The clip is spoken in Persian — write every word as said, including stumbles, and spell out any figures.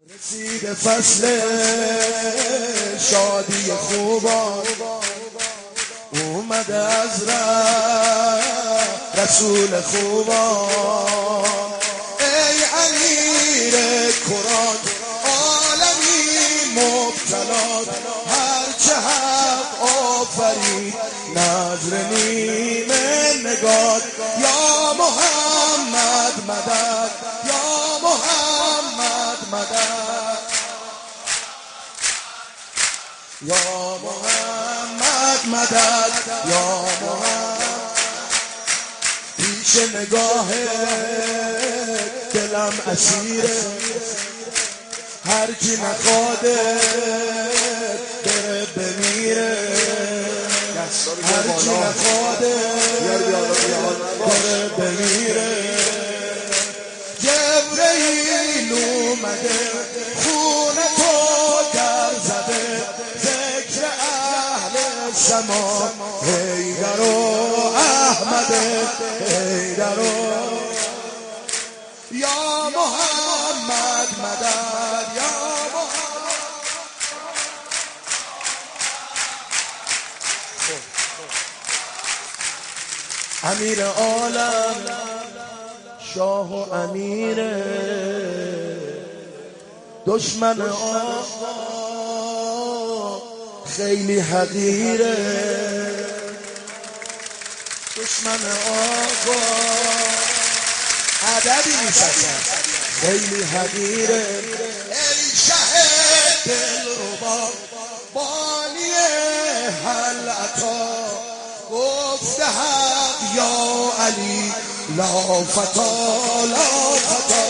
رسید فصل شادی خوبان، اومده از ره رسول خوبان. ای امیر کرات عالمی مبتلا، هرچه حق آفرید نظر نیمه نگات. یا محمد مدد، یا محمد مدد، یا محمد مدد، یا محمد. پیش نگاه دلم اسیره، هر کی نخواده بره بمیره، هر کی نخواده بره بمیره. جبرئیل اومده خونه تو در زده، ذکر اهل سما حیدر و احمد، حیدر و یا محمد مدد، یا محمد. امیر عالم شاه و امیره، دشمن آقا خیلی حقیره، دشمن آقا عددی نیست خیلی حقیره. ای شه دلربا بانی هل عطا، گفته حق یا علی لا فتا لا فتا.